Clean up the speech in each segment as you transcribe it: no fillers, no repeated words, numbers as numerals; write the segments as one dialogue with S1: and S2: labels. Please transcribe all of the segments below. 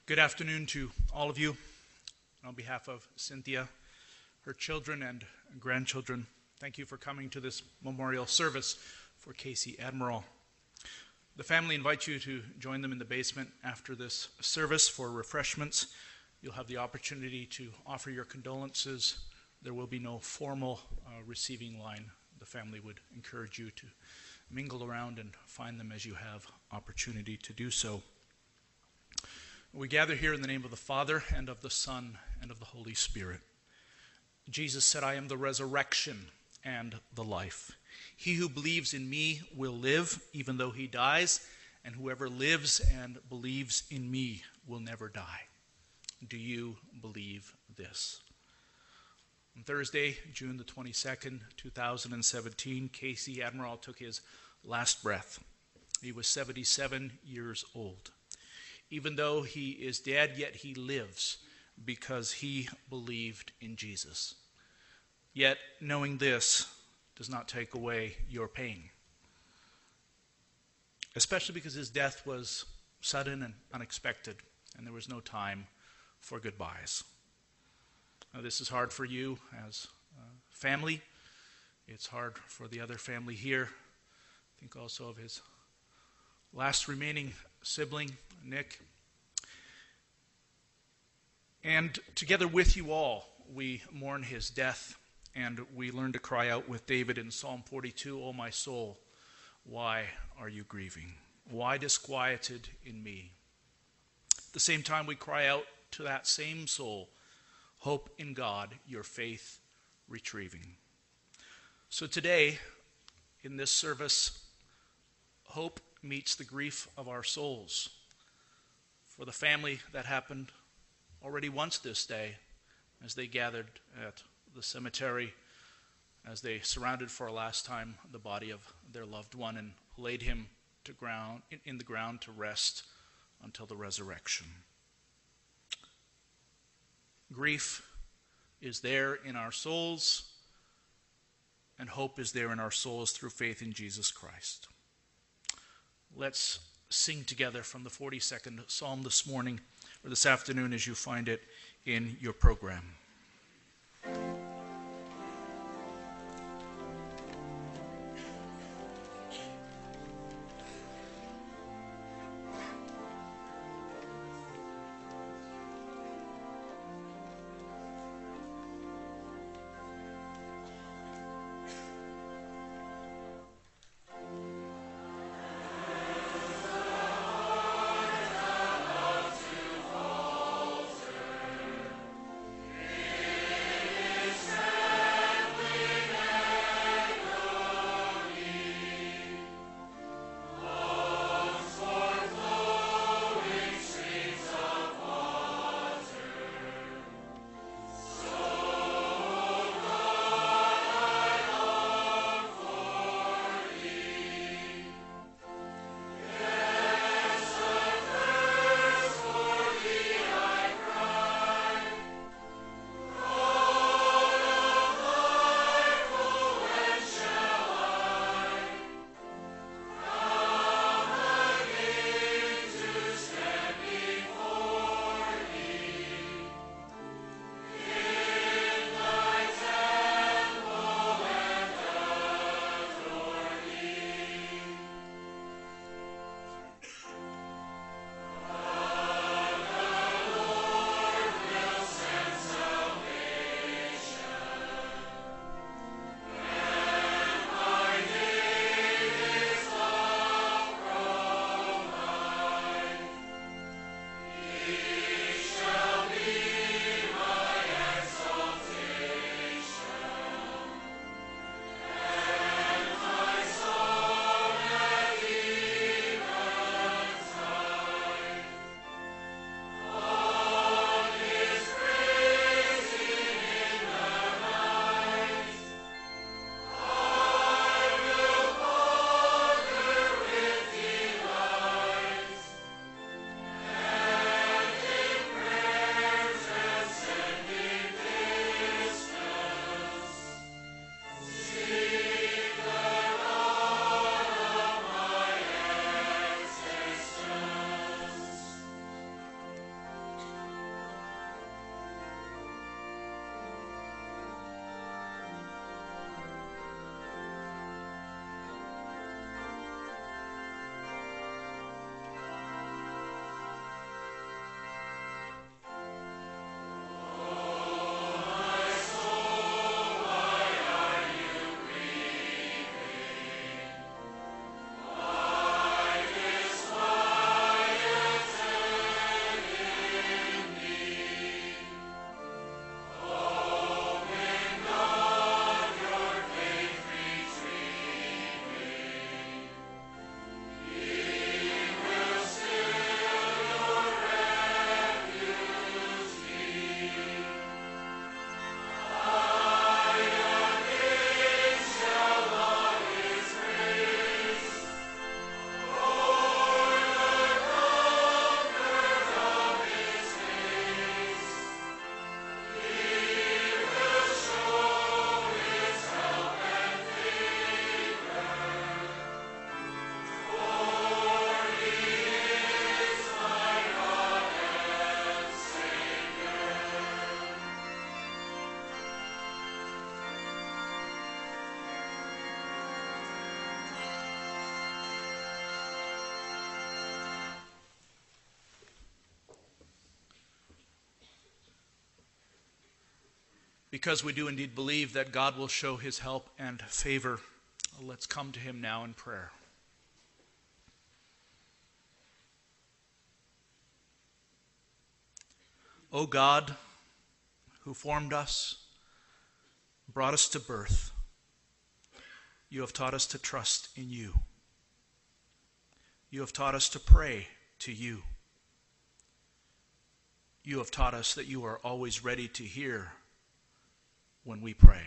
S1: Good afternoon to all of you. On behalf of Cynthia, her children and grandchildren, thank you for coming to this memorial service for Casey Admiral. The family invites you to join them in the basement after this service for refreshments. You'll have the opportunity to offer your condolences. There will be no formal receiving line. The family would encourage you to mingle around and find them as you have opportunity to do so. We gather here in the name of the Father, and of the Son, and of the Holy Spirit. Jesus said, I am the resurrection and the life. He who believes in me will live, even though he dies, and whoever lives and believes in me will never die. Do you believe this? On Thursday, June the 22nd, 2017, Casey Admiral took his last breath. He was 77 years old. Even though he is dead, yet he lives because he believed in Jesus. Yet knowing this does not take away your pain, especially because his death was sudden and unexpected, and there was no time for goodbyes. Now, this is hard for you as a family. It's hard for the other family here. Think also of his last remaining sibling, Nick. And together with you all, we mourn his death, and we learn to cry out with David in Psalm 42, O my soul, why are you grieving? Why disquieted in me? At the same time, we cry out to that same soul, hope in God, your faith retrieving. So today, in this service, hope meets the grief of our souls. For the family, that happened already once this day as they gathered at the cemetery, as they surrounded for a last time the body of their loved one and laid him in the ground to rest until the resurrection. Grief is there in our souls, and hope is there in our souls through faith in Jesus Christ. Let's sing together from the 42nd Psalm this morning, or this afternoon as you find it in your program.
S2: Is
S1: Because we do indeed believe that God will show his help and favor, let's come to him now in prayer. O God, who formed us, brought us to birth, you have taught us to trust in you. You have taught us to pray to you. You have taught us that you are always ready to hear when we pray.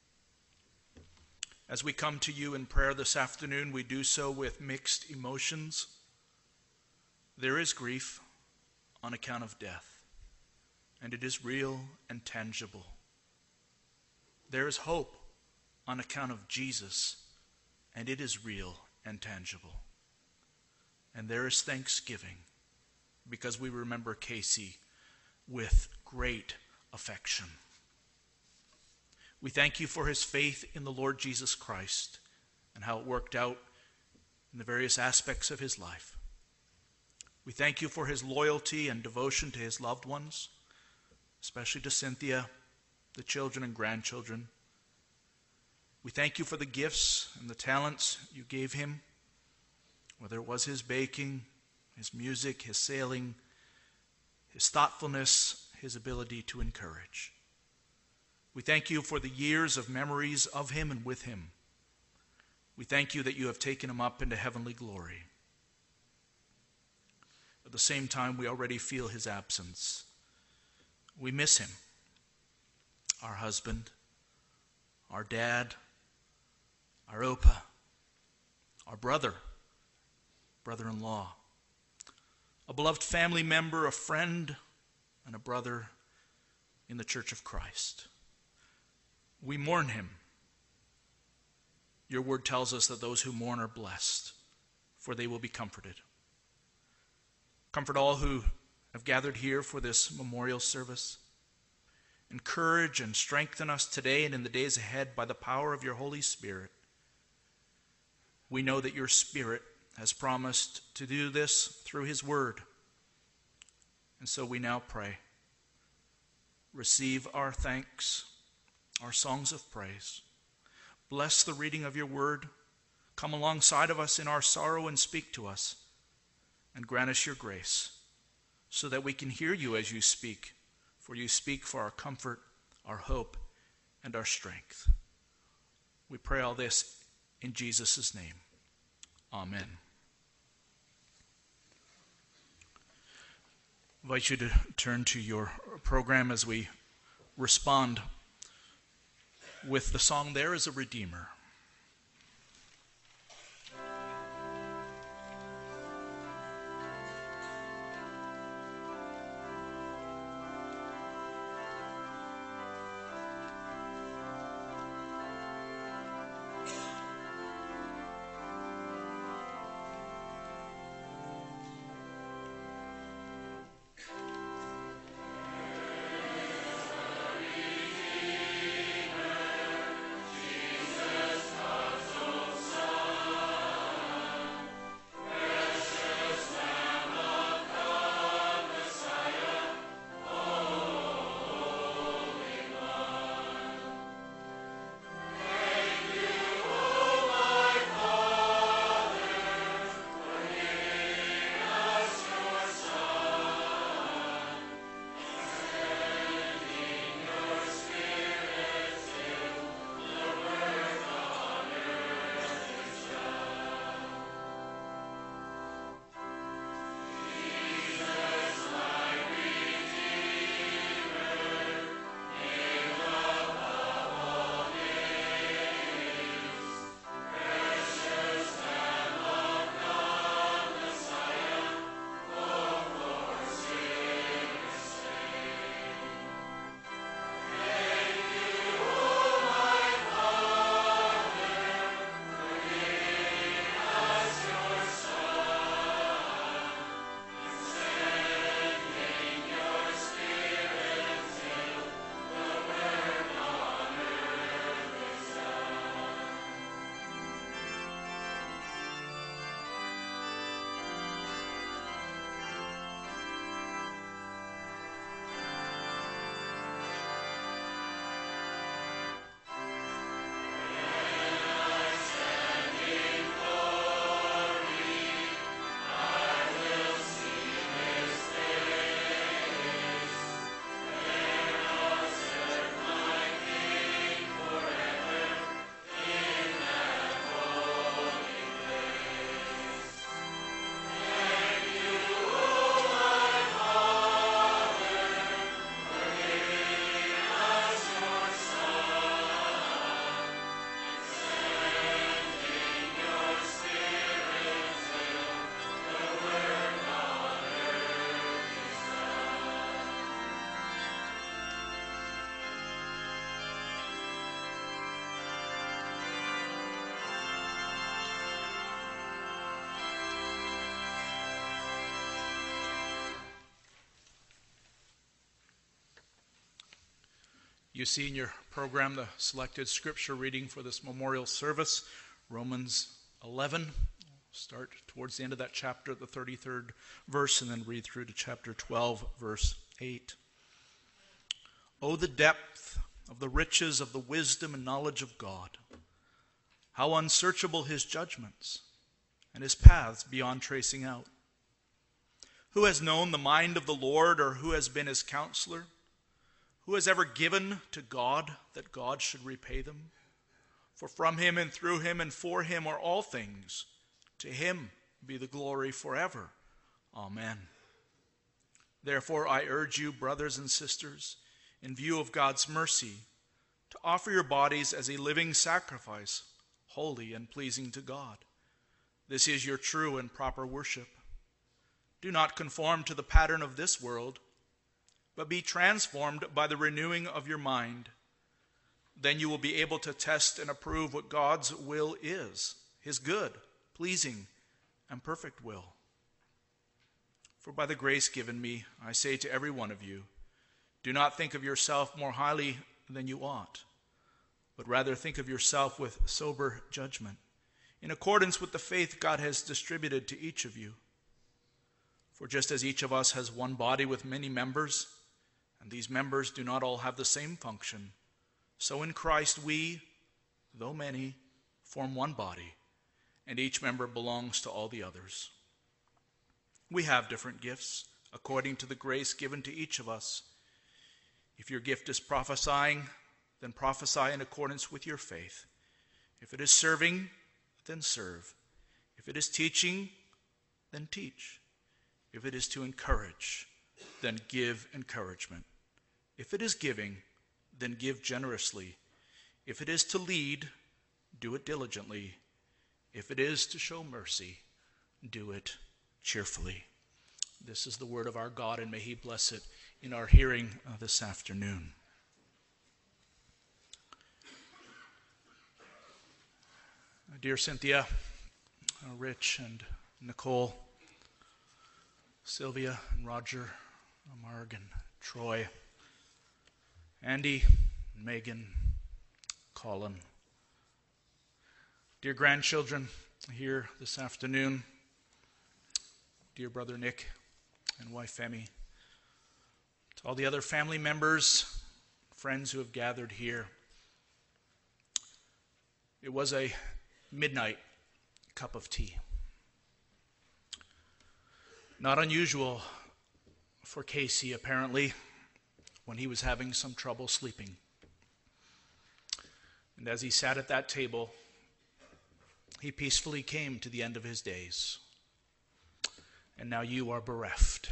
S1: As we come to you in prayer this afternoon, we do so with mixed emotions. There is grief on account of death, and it is real and tangible. There is hope on account of Jesus, and it is real and tangible. And there is thanksgiving because we remember Casey with great affection. We thank you for his faith in the Lord Jesus Christ and how it worked out in the various aspects of his life. We thank you for his loyalty and devotion to his loved ones, especially to Cynthia, the children and grandchildren. We thank you for the gifts and the talents you gave him, whether it was his baking, his music, his sailing, his thoughtfulness, his ability to encourage. We thank you for the years of memories of him and with him. We thank you that you have taken him up into heavenly glory. At the same time, we already feel his absence. We miss him, our husband, our dad, our Opa, our brother-in-law, a beloved family member, a friend, and a brother in the Church of Christ. We mourn him. Your word tells us that those who mourn are blessed, for they will be comforted. Comfort all who have gathered here for this memorial service. Encourage and strengthen us today and in the days ahead by the power of your Holy Spirit. We know that your Spirit has promised to do this through his word. And so we now pray. Receive our thanks, our songs of praise. Bless the reading of your word. Come alongside of us in our sorrow and speak to us. And grant us your grace so that we can hear you as you speak. For you speak for our comfort, our hope, and our strength. We pray all this in Jesus' name. Amen. I invite you to turn to your program as we respond with the song, There is a Redeemer.
S2: Jesus
S1: You see in your program the selected scripture reading for this memorial service, Romans 11. We'll start towards the end of that chapter at the 33rd verse and then read through to chapter 12, verse 8. Oh, the depth of the riches of the wisdom and knowledge of God! How unsearchable his judgments and his paths beyond tracing out! Who has known the mind of the Lord, or who has been his counselor? Who has ever given to God that God should repay them? For from him and through him and for him are all things. To him be the glory forever. Amen. Therefore I urge you, brothers and sisters, in view of God's mercy, to offer your bodies as a living sacrifice, holy and pleasing to God. This is your true and proper worship. Do not conform to the pattern of this world, but be transformed by the renewing of your mind. Then you will be able to test and approve what God's will is, his good, pleasing, and perfect will. For by the grace given me, I say to every one of you, do not think of yourself more highly than you ought, but rather think of yourself with sober judgment, in accordance with the faith God has distributed to each of you. For just as each of us has one body with many members, and these members do not all have the same function, so in Christ we, though many, form one body, and each member belongs to all the others. We have different gifts, according to the grace given to each of us. If your gift is prophesying, then prophesy in accordance with your faith. If it is serving, then serve. If it is teaching, then teach. If it is to encourage, then give encouragement. If it is giving, then give generously. If it is to lead, do it diligently. If it is to show mercy, do it cheerfully. This is the word of our God, and may he bless it in our hearing this afternoon. Dear Cynthia, Rich and Nicole, Sylvia and Roger, Marg and Troy, Andy, Megan, Colin. Dear grandchildren here this afternoon, dear brother Nick and wife Femi, to all the other family members, friends who have gathered here. It was a midnight cup of tea. Not unusual for Casey, apparently, when he was having some trouble sleeping. And as he sat at that table, he peacefully came to the end of his days. And now you are bereft.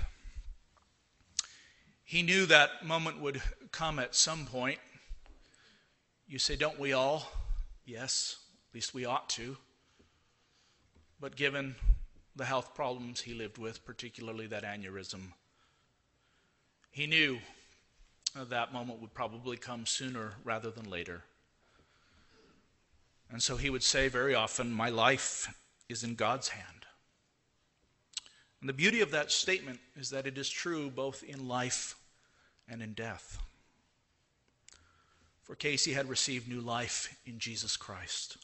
S1: He knew that moment would come at some point. You say, don't we all? Yes, at least we ought to. But given the health problems he lived with, particularly that aneurysm, he knew that moment would probably come sooner rather than later. And so he would say very often, my life is in God's hand. And the beauty of that statement is that it is true both in life and in death. For Casey had received new life in Jesus Christ.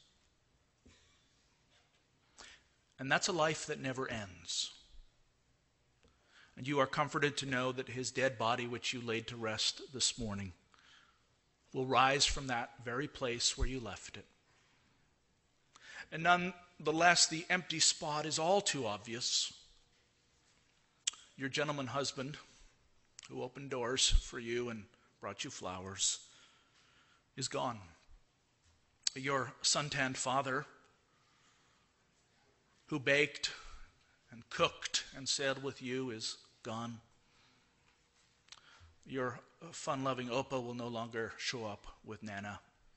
S1: And that's a life that never ends. And you are comforted to know that his dead body, which you laid to rest this morning, will rise from that very place where you left it. And nonetheless, the empty spot is all too obvious. Your gentleman husband, who opened doors for you and brought you flowers, is gone. Your suntanned father, who baked and cooked and sailed with you, is gone. Your fun-loving Opa will no longer show up with Nana.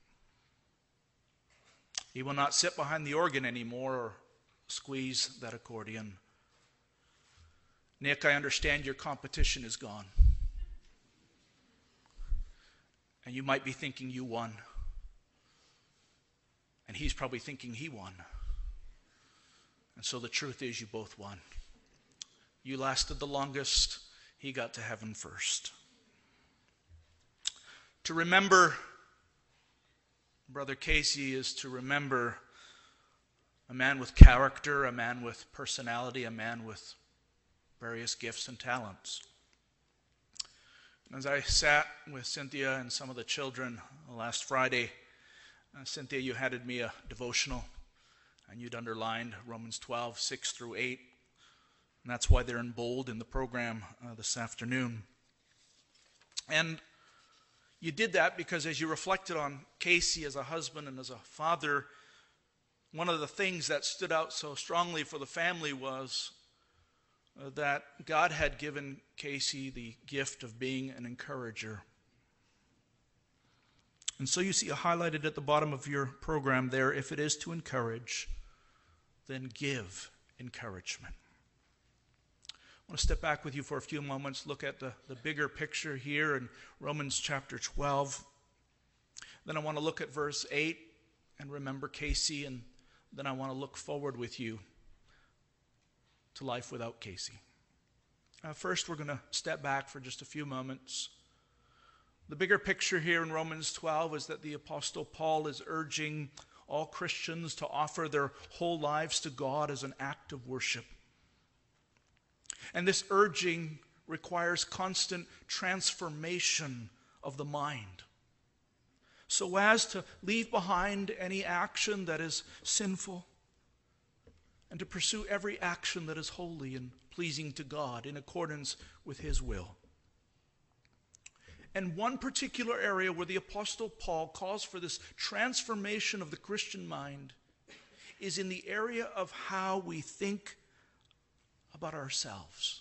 S1: He will not sit behind the organ anymore or squeeze that accordion. Nick, I understand your competition is gone. And you might be thinking you won. And he's probably thinking he won. And so the truth is you both won. You lasted the longest. He got to heaven first. To remember Brother Casey is to remember a man with character, a man with personality, a man with various gifts and talents. And as I sat with Cynthia and some of the children last Friday, Cynthia, you handed me a devotional, and you'd underlined Romans 12, 6 through 8. And that's why they're in bold in the program this afternoon. And you did that because as you reflected on Casey as a husband and as a father, one of the things that stood out so strongly for the family was that God had given Casey the gift of being an encourager. And so you see highlighted at the bottom of your program there, if it is to encourage, then give encouragement. I want to step back with you for a few moments, look at the bigger picture here in Romans chapter 12. Then I want to look at verse 8 and remember Casey, and then I want to look forward with you to life without Casey. First, we're going to step back for just a few moments. The bigger picture here in Romans 12 is that the Apostle Paul is urging all Christians to offer their whole lives to God as an act of worship. And this urging requires constant transformation of the mind, so as to leave behind any action that is sinful and to pursue every action that is holy and pleasing to God in accordance with His will. And one particular area where the Apostle Paul calls for this transformation of the Christian mind is in the area of how we think about ourselves.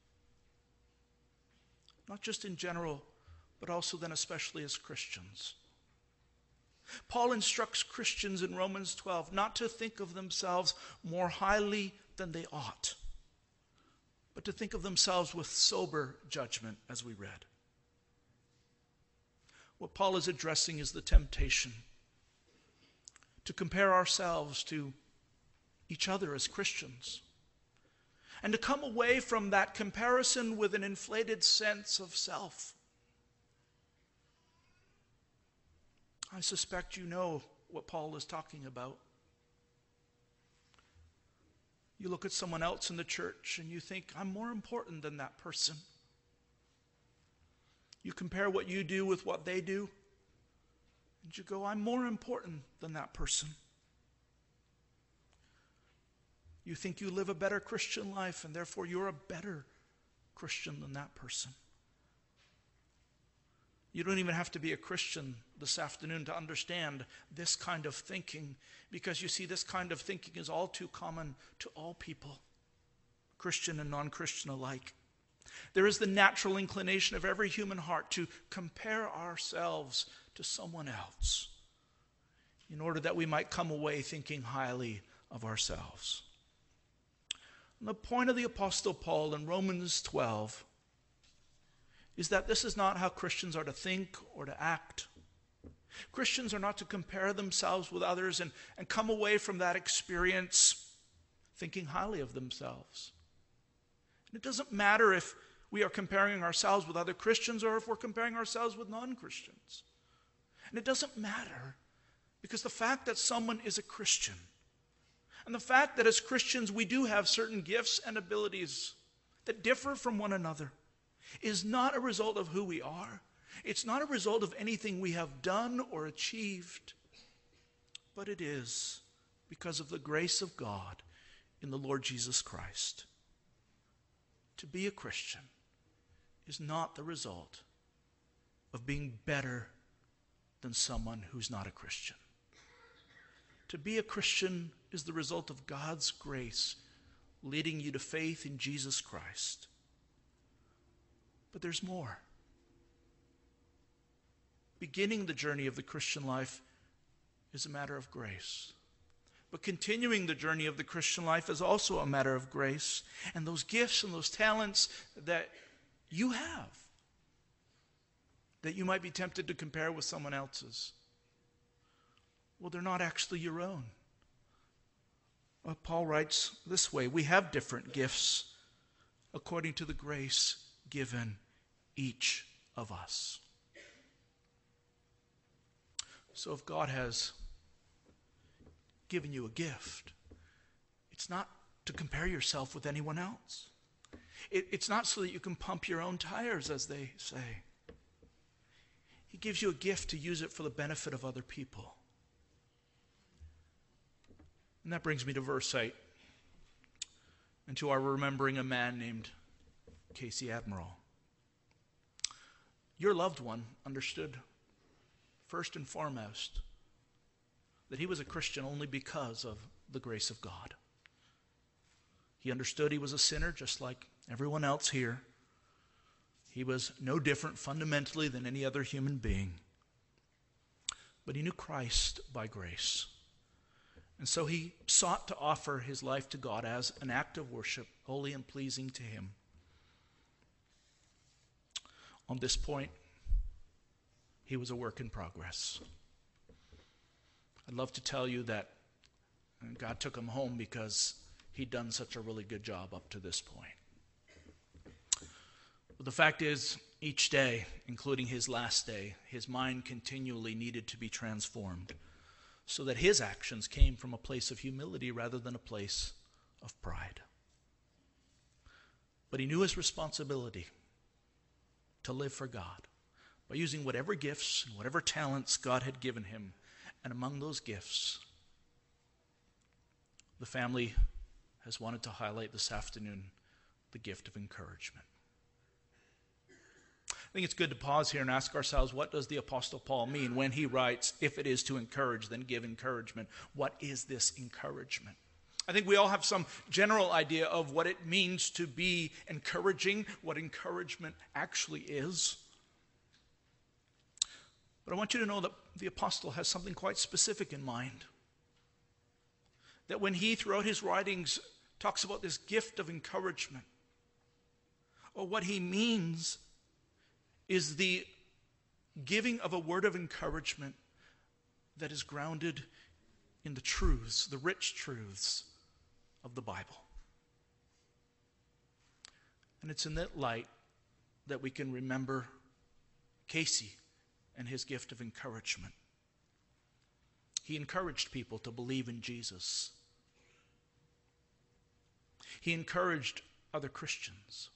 S1: Not just in general, but also then especially as Christians. Paul instructs Christians in Romans 12 not to think of themselves more highly than they ought, but to think of themselves with sober judgment, as we read. What Paul is addressing is the temptation to compare ourselves to each other as Christians, and to come away from that comparison with an inflated sense of self. I suspect you know what Paul is talking about. You look at someone else in the church and you think, I'm more important than that person. You compare what you do with what they do, and you go, I'm more important than that person. You think you live a better Christian life, and therefore you're a better Christian than that person. You don't even have to be a Christian this afternoon to understand this kind of thinking, because you see, this kind of thinking is all too common to all people, Christian and non-Christian alike. There is the natural inclination of every human heart to compare ourselves to someone else in order that we might come away thinking highly of ourselves. And the point of the Apostle Paul in Romans 12 is that this is not how Christians are to think or to act. Christians are not to compare themselves with others and come away from that experience thinking highly of themselves. And it doesn't matter if we are comparing ourselves with other Christians or if we're comparing ourselves with non-Christians. And it doesn't matter, because the fact that someone is a Christian and the fact that as Christians we do have certain gifts and abilities that differ from one another is not a result of who we are. It's not a result of anything we have done or achieved, but it is because of the grace of God in the Lord Jesus Christ. To be a Christian is not the result of being better than someone who's not a Christian. To be a Christian is the result of God's grace leading you to faith in Jesus Christ. But there's more. Beginning the journey of the Christian life is a matter of grace. But continuing the journey of the Christian life is also a matter of grace. And those gifts and those talents that you have, that you might be tempted to compare with someone else's, well, they're not actually your own. Well, Paul writes this way: we have different gifts according to the grace given each of us. So if God has given you a gift, it's not to compare yourself with anyone else. It's not so that you can pump your own tires, as they say. He gives you a gift to use it for the benefit of other people. And that brings me to verse 8, and to our remembering a man named Casey Admiral. Your loved one understood, first and foremost, that he was a Christian only because of the grace of God. He understood he was a sinner just like everyone else here. He was no different fundamentally than any other human being. But he knew Christ by grace. And so he sought to offer his life to God as an act of worship, holy and pleasing to him. On this point, he was a work in progress. I'd love to tell you that God took him home because he'd done such a really good job up to this point. But the fact is, each day, including his last day, his mind continually needed to be transformed so that his actions came from a place of humility rather than a place of pride. But he knew his responsibility to live for God by using whatever gifts and whatever talents God had given him. And among those gifts, the family has wanted to highlight this afternoon the gift of encouragement. I think it's good to pause here and ask ourselves, what does the Apostle Paul mean when he writes, if it is to encourage, then give encouragement? What is this encouragement? I think we all have some general idea of what it means to be encouraging, what encouragement actually is. But I want you to know that the apostle has something quite specific in mind. That when he, throughout his writings, talks about this gift of encouragement, or what he means is the giving of a word of encouragement that is grounded in the truths, the rich truths of the Bible. And it's in that light that we can remember Casey and his gift of encouragement. He encouraged people to believe in Jesus. He encouraged other Christians.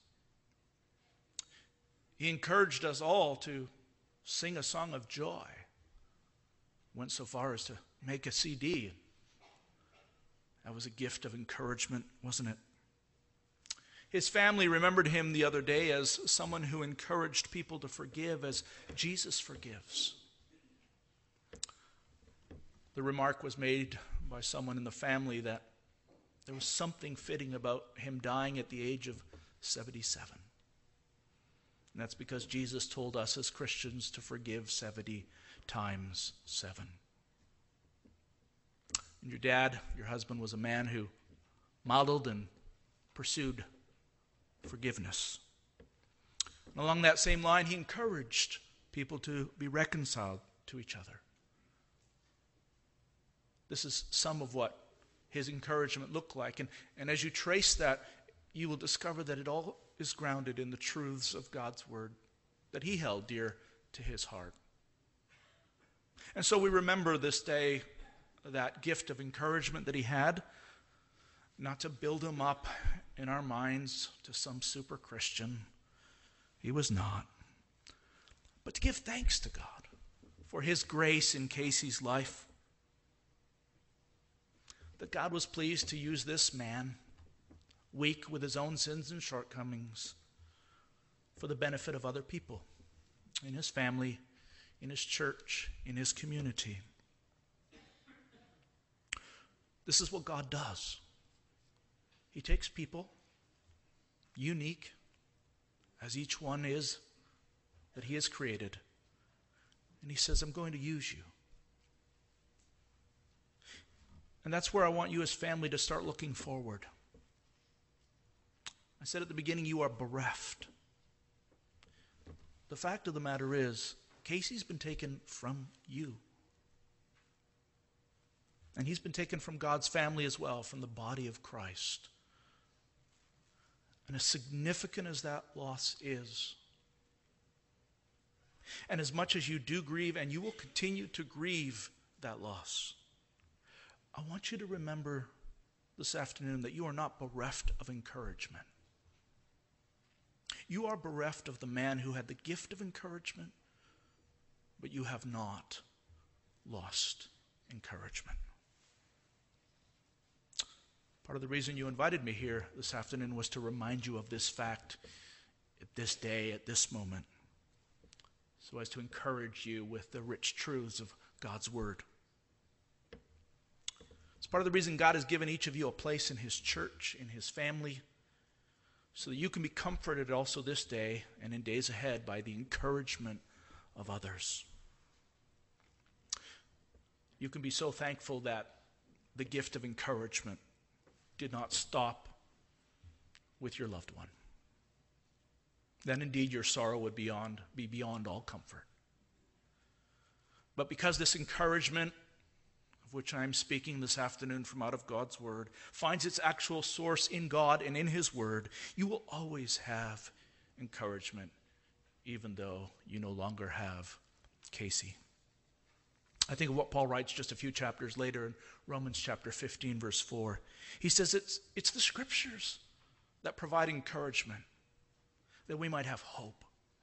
S1: He encouraged us all to sing a song of joy. Went so far as to make a CD. That was a gift of encouragement, wasn't it? His family remembered him the other day as someone who encouraged people to forgive as Jesus forgives. The remark was made by someone in the family that there was something fitting about him dying at the age of 77. And that's because Jesus told us as Christians to forgive 70 times 7. And your dad, your husband, was a man who modeled and pursued forgiveness. And along that same line, he encouraged people to be reconciled to each other. This is some of what his encouragement looked like. And as you trace that, you will discover that it all is grounded in the truths of God's word that he held dear to his heart. And so we remember this day that gift of encouragement that he had, not to build him up in our minds to some super Christian. He was not. But to give thanks to God for his grace in Casey's life. That God was pleased to use this man, weak with his own sins and shortcomings, for the benefit of other people, in his family, in his church, in his community. This is what God does. He takes people, unique as each one is that he has created, and he says, I'm going to use you. And that's where I want you as family to start looking forward. I said at the beginning, you are bereft. The fact of the matter is, Casey's been taken from you. And he's been taken from God's family as well, from the body of Christ. And as significant as that loss is, And as much as you do grieve, and you will continue to grieve that loss, I want you to remember this afternoon that you are not bereft of encouragement. You are bereft of the man who had the gift of encouragement, but you have not lost encouragement. Part of the reason you invited me here this afternoon was to remind you of this fact at this day, at this moment, so as to encourage you with the rich truths of God's word. It's part of the reason God has given each of you a place in his church, in his family, so that you can be comforted also this day and in days ahead by the encouragement of others. You can be so thankful that the gift of encouragement did not stop with your loved one. Then indeed your sorrow would be beyond all comfort. But because this encouragement, of which I am speaking this afternoon from out of God's word, finds its actual source in God and in his word, you will always have encouragement, even though you no longer have Casey. I think of what Paul writes just a few chapters later in Romans chapter 15, verse 4. He says it's the scriptures that provide encouragement, that we might have hope.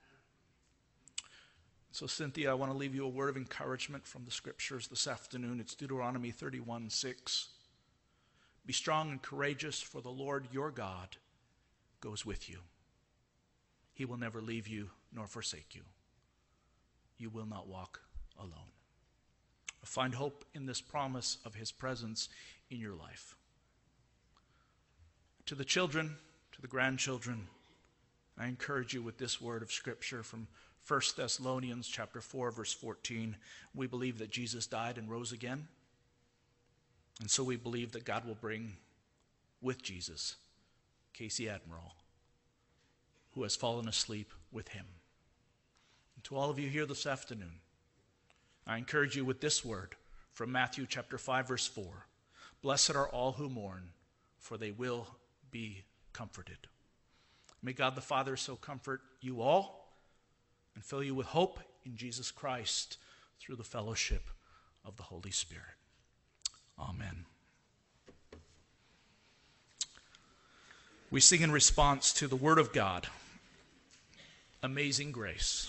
S1: So Cynthia, I want to leave you a word of encouragement from the scriptures this afternoon. It's Deuteronomy 31:6. Be strong and courageous, for the Lord your God goes with you. He will never leave you nor forsake you. You will not walk alone. Find hope in this promise of his presence in your life. To the children, to the grandchildren, I encourage you with this word of scripture from 1 Thessalonians chapter 4, verse 14. We believe that Jesus died and rose again. And so we believe that God will bring with Jesus Casey Admiral, who has fallen asleep with him. And to all of you here this afternoon, I encourage you with this word from Matthew chapter 5, verse 4. Blessed are all who mourn, for they will be comforted. May God the Father so comfort you all and fill you with hope in Jesus Christ through the fellowship of the Holy Spirit. Amen. We sing in response to the word of God, Amazing Grace.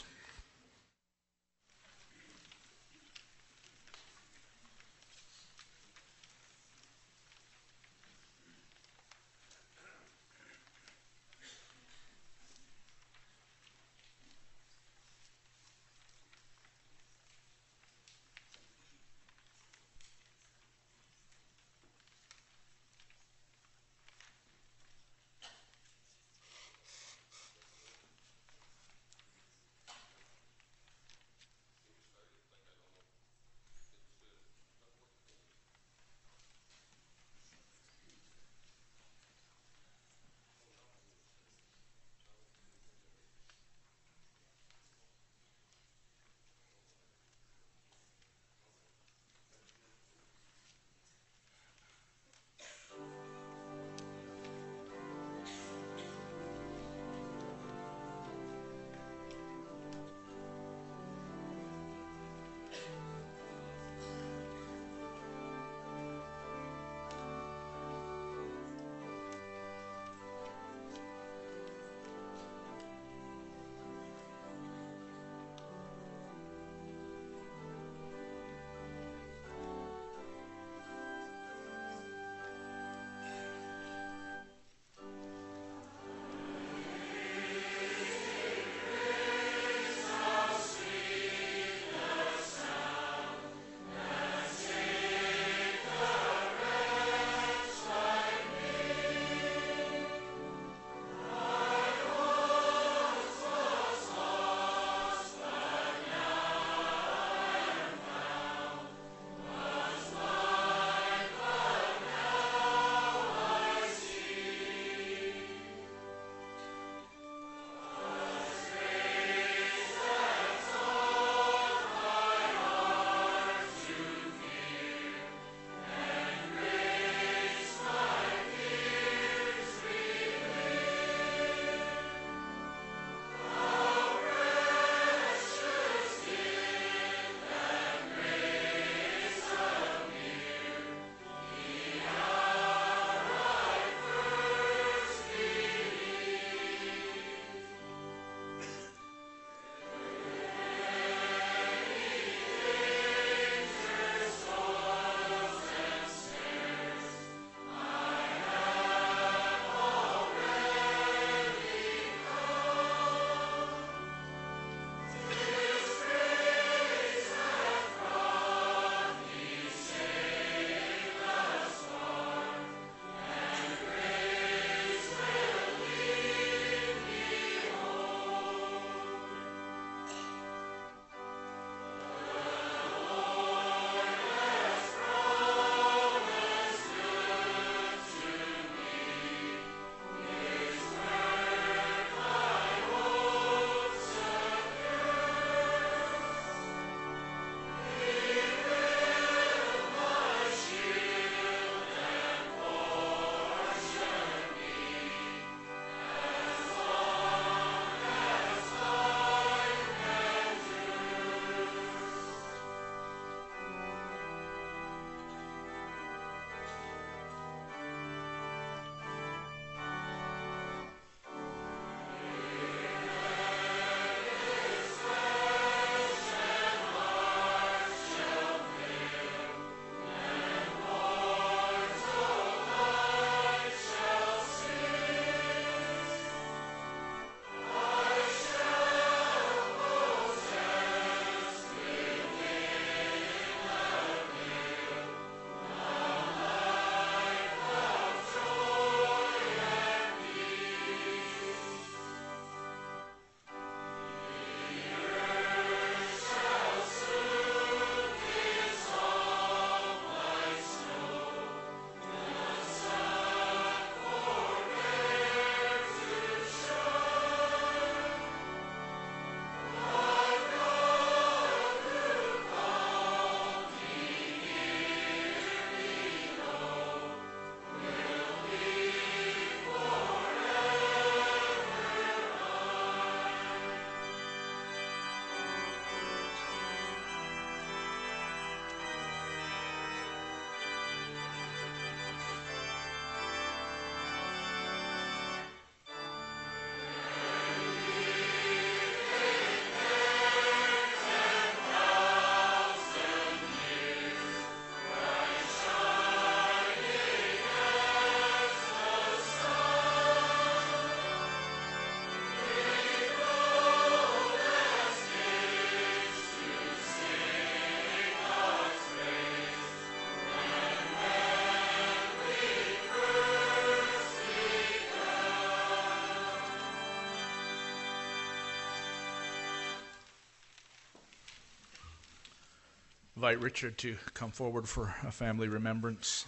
S1: invite Richard to come forward for a family remembrance.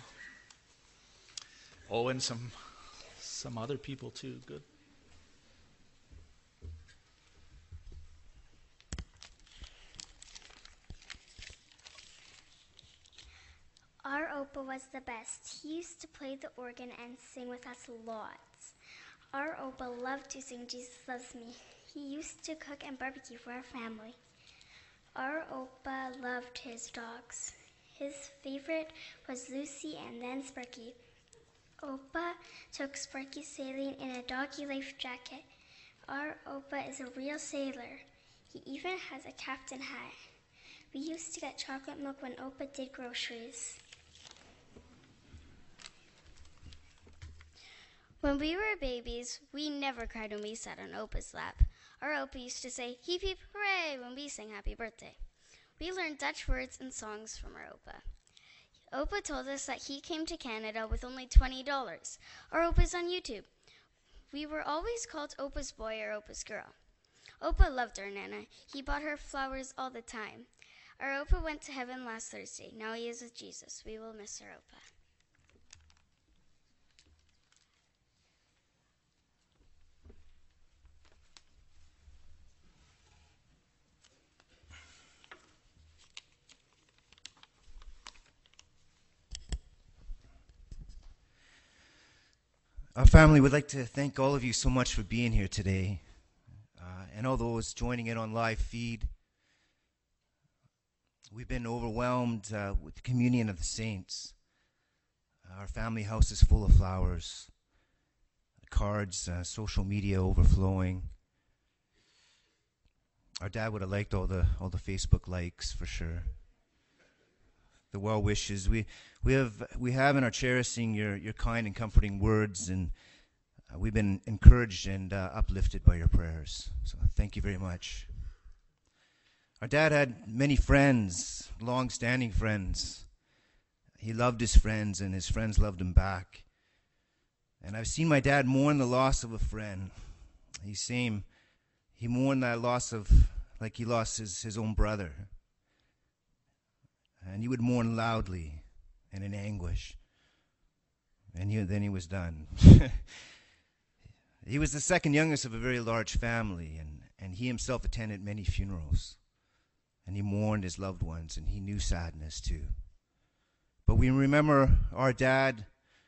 S1: Oh, and some other people too. Good.
S2: Our Opa was the best. He used to play the organ and sing with us lots. Our Opa loved to sing Jesus Loves Me. He used to cook and barbecue for our family. Our Opa loved his dogs. His favorite was Lucy and then Sparky. Opa took Sparky sailing in a doggy life jacket. Our Opa is a real sailor. He even has a captain hat. We used to get chocolate milk when Opa did groceries.
S3: When we were babies, we never cried when we sat on Opa's lap. Our Opa used to say, "Heep, heep, hooray," when we sang happy birthday. We learned Dutch words and songs from our Opa. Opa told us that he came to Canada with only $20. Our Opa's on YouTube. We were always called Opa's boy or Opa's girl. Opa loved our Nana. He bought her flowers all the time. Our Opa went to heaven last Thursday. Now he is with Jesus. We will miss our Opa.
S4: Our family would like to thank all of you so much for being here today, and all those joining in on live feed. We've been overwhelmed with the communion of the saints. Our family house is full of flowers, cards, social media overflowing. Our dad would have liked all the Facebook likes for sure. The well wishes we have and are cherishing your kind and comforting words, and we've been encouraged and uplifted by your prayers. So thank you very much. Our dad had many friends, long-standing friends. He loved his friends, and his friends loved him back. And I've seen my dad mourn the loss of a friend. He mourned that loss like he lost his own brother. And he would mourn loudly and in anguish. And then he was done. He was the second youngest of a very large family, and he himself attended many funerals. And he mourned his loved ones, and he knew sadness too. But we remember our dad,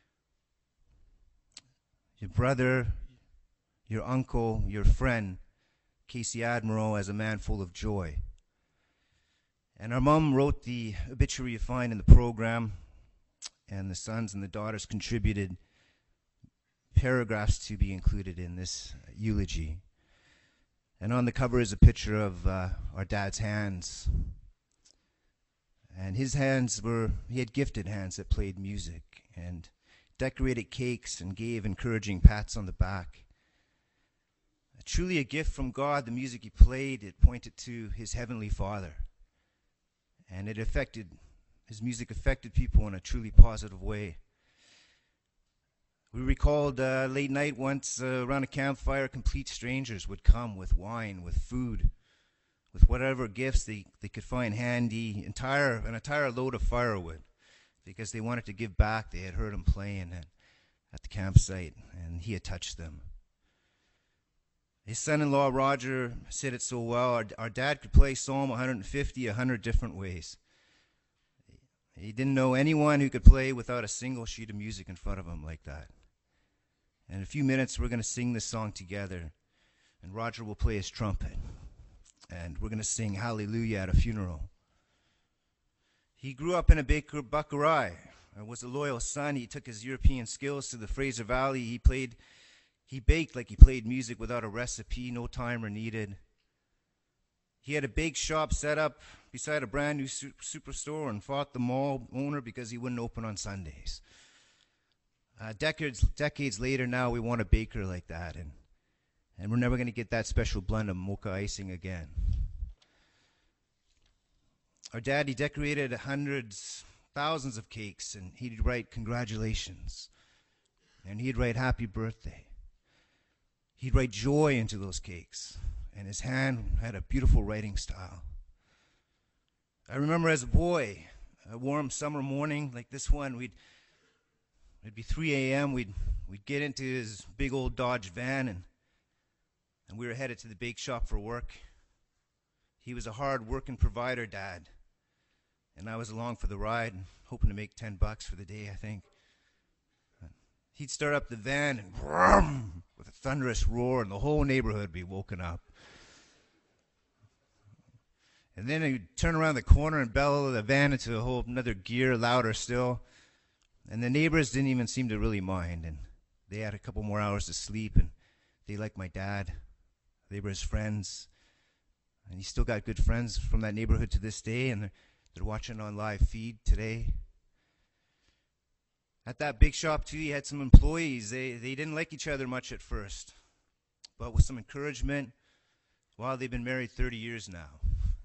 S4: your brother, your uncle, your friend, Casey Admiral, as a man full of joy. And our mom wrote the obituary you find in the program, and the sons and the daughters contributed paragraphs to be included in this eulogy. And on the cover is a picture of our dad's hands. And his hands he had gifted hands that played music and decorated cakes and gave encouraging pats on the back. Truly a gift from God, the music he played, it pointed to his heavenly Father. And his music affected people in a truly positive way. We recalled late night once around a campfire, complete strangers would come with wine, with food, with whatever gifts they could find handy, an entire load of firewood, because they wanted to give back. They had heard him playing at the campsite, and he had touched them. His son-in-law, Roger, said it so well. Our dad could play Psalm 150 100 different ways. He didn't know anyone who could play without a single sheet of music in front of him like that. And in a few minutes, we're going to sing this song together. And Roger will play his trumpet. And we're going to sing Hallelujah at a funeral. He grew up in a bakery. Was a loyal son. He took his European skills to the Fraser Valley. He baked like he played music without a recipe, no timer needed. He had a bake shop set up beside a brand new superstore and fought the mall owner because he wouldn't open on Sundays. Decades later now, we want a baker like that, and we're never going to get that special blend of mocha icing again. Our dad, he decorated hundreds, thousands of cakes, and he'd write congratulations, and he'd write happy birthday. He'd write joy into those cakes, and his hand had a beautiful writing style. I remember as a boy, a warm summer morning like this one, it'd be 3 a.m., we'd get into his big old Dodge van, and we were headed to the bake shop for work. He was a hard-working provider dad, and I was along for the ride, hoping to make $10 for the day, I think. He'd start up the van, and vroom, with a thunderous roar, and the whole neighborhood would be woken up. And then he'd turn around the corner and bellow the van into a whole another gear, louder still. And the neighbors didn't even seem to really mind, and they had a couple more hours to sleep, and they liked my dad. They were his friends, and he still got good friends from that neighborhood to this day, and they're watching on live feed today. At that big shop, too, he had some employees. They didn't like each other much at first, but with some encouragement, well, they've been married 30 years now.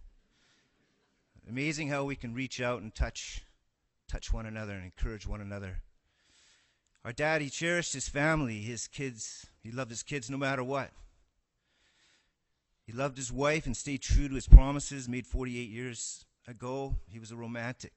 S4: Amazing how we can reach out and touch one another and encourage one another. Our dad, he cherished his family, his kids. He loved his kids no matter what. He loved his wife and stayed true to his promises made 48 years ago. He was a romantic.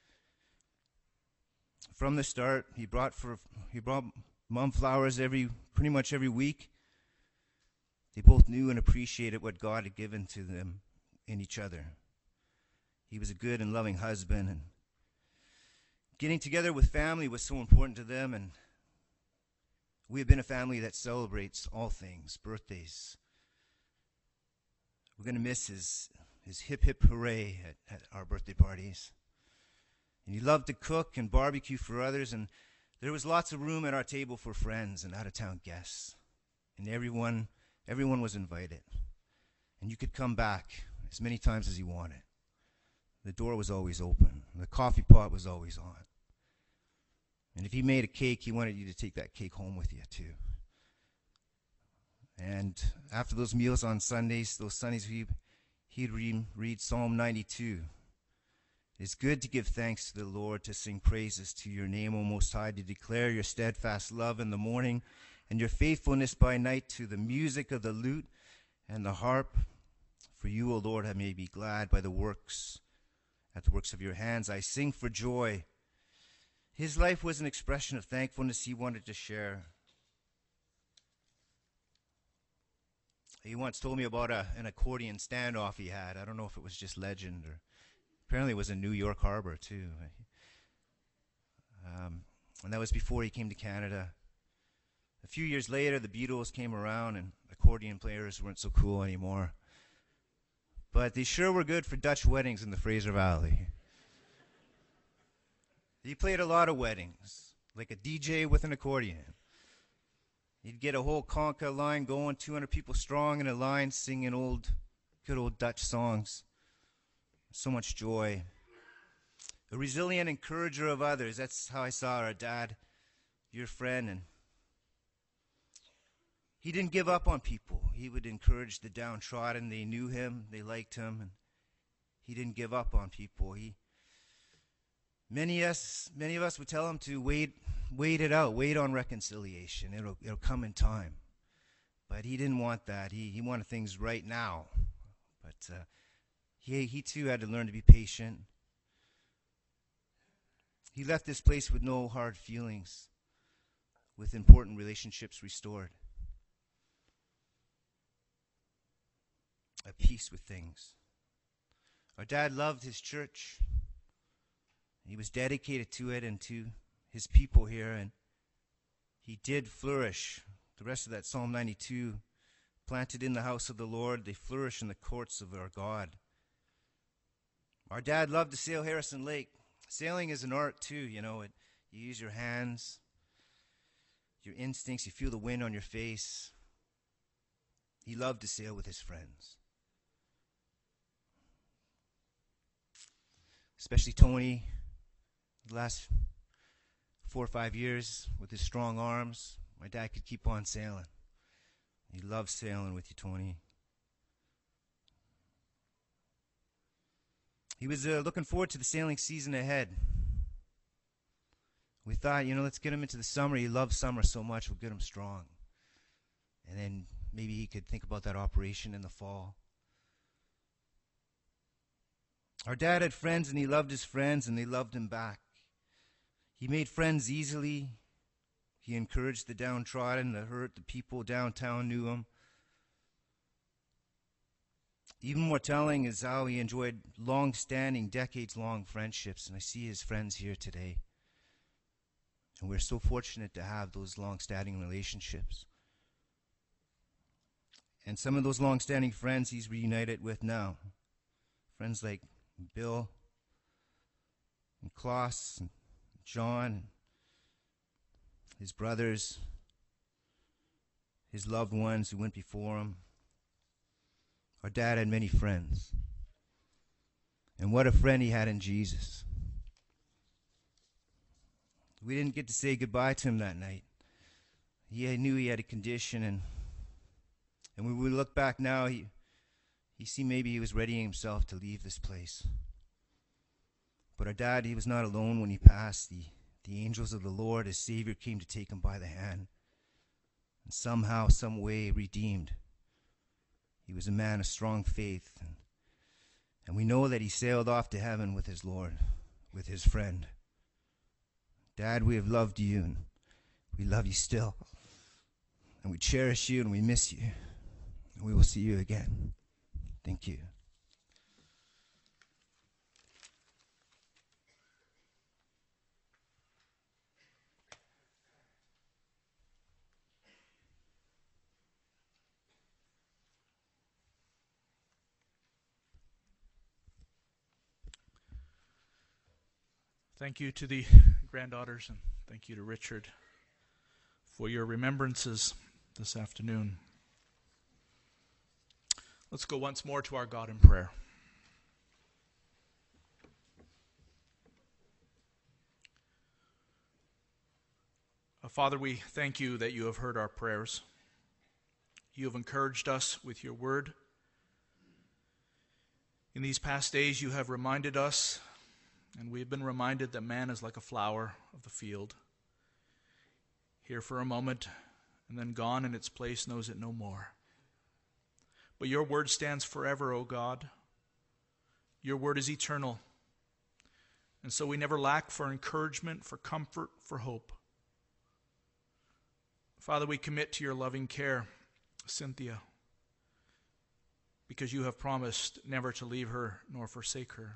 S4: From the start, he brought Mom flowers pretty much every week. They both knew and appreciated what God had given to them in each other. He was a good and loving husband, and getting together with family was so important to them, and we have been a family that celebrates all things, birthdays. We're going to miss his hip hip hooray at our birthday parties. And he loved to cook and barbecue for others, and there was lots of room at our table for friends and out-of-town guests. And everyone was invited. And you could come back as many times as you wanted. The door was always open. The coffee pot was always on. And if he made a cake, he wanted you to take that cake home with you, too. And after those meals on Sundays, he'd read Psalm 92. It's good to give thanks to the Lord, to sing praises to your name, O Most High, to declare your steadfast love in the morning and your faithfulness by night, to the music of the lute and the harp. For you, O Lord, I may be glad at the works of your hands. I sing for joy. His life was an expression of thankfulness he wanted to share. He once told me about an accordion standoff he had. I don't know if it was just legend, or apparently it was in New York Harbor, too. And that was before he came to Canada. A few years later, the Beatles came around, and accordion players weren't so cool anymore. But they sure were good for Dutch weddings in the Fraser Valley. He played a lot of weddings, like a DJ with an accordion. He'd get a whole conga line going, 200 people strong in a line, singing good old Dutch songs. So much joy. A resilient encourager of others. That's how I saw our dad, your friend. And he didn't give up on people. He would encourage the downtrodden. They knew him. They liked him. And he didn't give up on people. Many of us would tell him to wait it out. Wait on reconciliation. It'll come in time. But he didn't want that. He wanted things right now. But he too had to learn to be patient. He left this place with no hard feelings, with important relationships restored, at peace with things. Our dad loved his church. He was dedicated to it and to his people here, and he did flourish. The rest of that Psalm 92, planted in the house of the Lord, they flourish in the courts of our God. Our dad loved to sail Harrison Lake. Sailing is an art too, you use your hands, your instincts, you feel the wind on your face. He loved to sail with his friends. Especially Tony, the last 4 or 5 years, with his strong arms, my dad could keep on sailing. He loved sailing with you, Tony. He was looking forward to the sailing season ahead. We thought, let's get him into the summer. He loves summer so much, we'll get him strong. And then maybe he could think about that operation in the fall. Our dad had friends, and he loved his friends, and they loved him back. He made friends easily. He encouraged the downtrodden, the hurt, the people downtown knew him. Even more telling is how he enjoyed long-standing, decades-long friendships, and I see his friends here today. And we're so fortunate to have those long-standing relationships. And some of those long-standing friends he's reunited with now. Friends like Bill and Klaus and John, his brothers, his loved ones who went before him. Our dad had many friends. And what a friend he had in Jesus. We didn't get to say goodbye to him that night. He knew he had a condition, and when we look back now, he see maybe he was readying himself to leave this place. But our dad, he was not alone when he passed. The angels of the Lord, his Savior, came to take him by the hand, and somehow, some way, redeemed. He was a man of strong faith, and we know that he sailed off to heaven with his Lord, with his friend. Dad, we have loved you, and we love you still. And we cherish you, and we miss you. And we will see you again. Thank you.
S1: Thank you to the granddaughters, and thank you to Richard for your remembrances this afternoon. Let's go once more to our God in prayer. Father, we thank you that you have heard our prayers. You have encouraged us with your word. In these past days, you have reminded us, and we have been reminded, that man is like a flower of the field, here for a moment, and then gone, and its place knows it no more. But your word stands forever, O God. Your word is eternal. And so we never lack for encouragement, for comfort, for hope. Father, we commit to your loving care Cynthia, because you have promised never to leave her nor forsake her.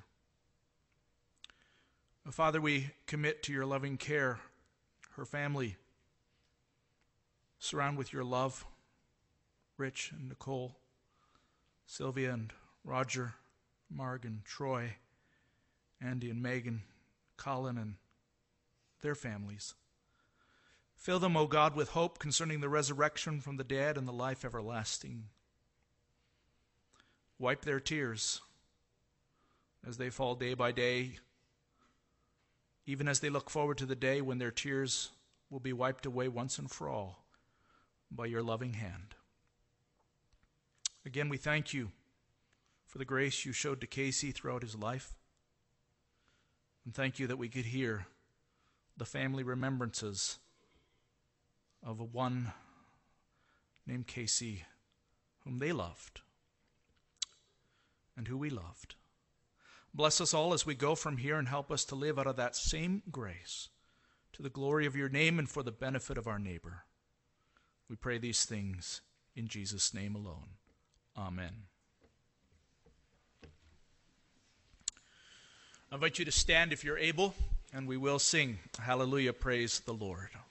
S1: Father, we commit to your loving care her family. Surround with your love Rich and Nicole, Sylvia and Roger, Marg and Troy, Andy and Megan, Colin and their families. Fill them, O God, with hope concerning the resurrection from the dead and the life everlasting. Wipe their tears as they fall day by day, even as they look forward to the day when their tears will be wiped away once and for all by your loving hand. Again, we thank you for the grace you showed to Casey throughout his life. And thank you that we could hear the family remembrances of a one named Casey whom they loved and who we loved. Bless us all as we go from here, and help us to live out of that same grace to the glory of your name and for the benefit of our neighbor. We pray these things in Jesus' name alone. Amen. I invite you to stand if you're able, and we will sing Hallelujah, Praise the Lord.